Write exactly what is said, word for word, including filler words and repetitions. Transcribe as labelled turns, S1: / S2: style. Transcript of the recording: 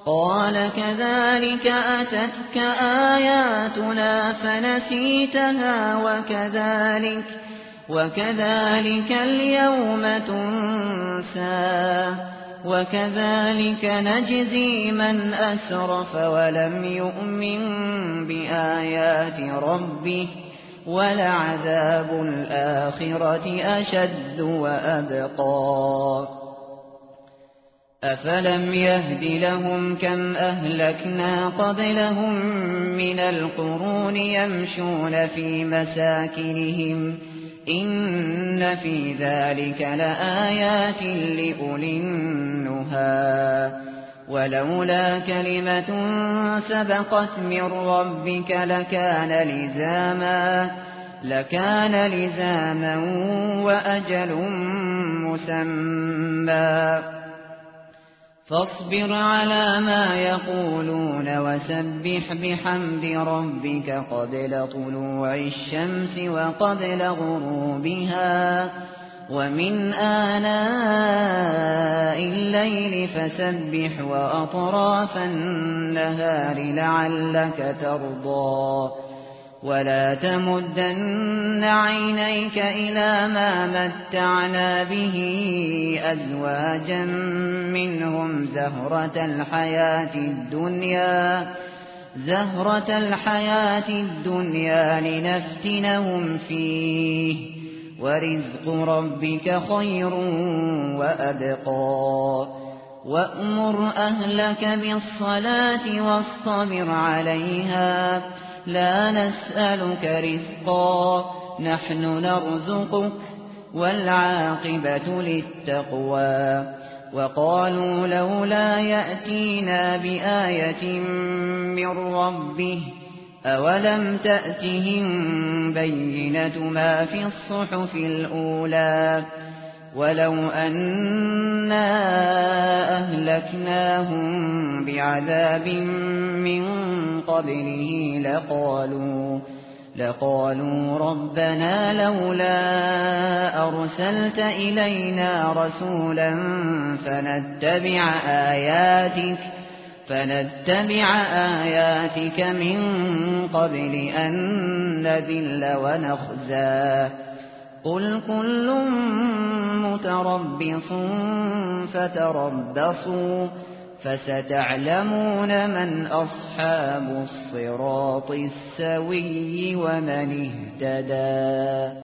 S1: قال كذلك أتتك آياتنا فنسيتها وكذلك, وكذلك اليوم تنسى وكذلك نجزي من أسرف ولم يؤمن بآيات ربه ولعذاب الآخرة أشد وأبقى أفلم يهد لهم كم أهلكنا قبلهم من القرون يمشون في مساكنهم إن في ذلك لآيات لأولي النهى ولولا كلمة سبقت من ربك لكان لزاما لكان لزاما وأجل مسمى فاصبر على ما يقولون وسبح بحمد ربك قبل طلوع الشمس وقبل غروبها ومن آناء الليل فسبح وأطراف النهار لعلك ترضى ولا تمدن عينيك إلى ما متعنا به أزواجا منهم زهرة الحياة الدنيا زهرة الحياة الدنيا لنفتنهم فيه ورزق ربك خير وأبقى وأمر أهلك بالصلاة واصطبر عليها لا نسألك رزقا نحن نرزقك والعاقبة للتقوى وقالوا لولا يأتينا بآية من ربه أولم تأتهم بينة ما في الصحف الأولى ولو أنا أهلكناهم بعذاب من قبله لقالوا لقالوا ربنا لولا أرسلت إلينا رسولا فنتبع آياتك فنتبع آياتك من قبل أن نذل ونخزى قل كل متربص فتربصوا فستعلمون من أصحاب الصراط السوي ومن اهتدى.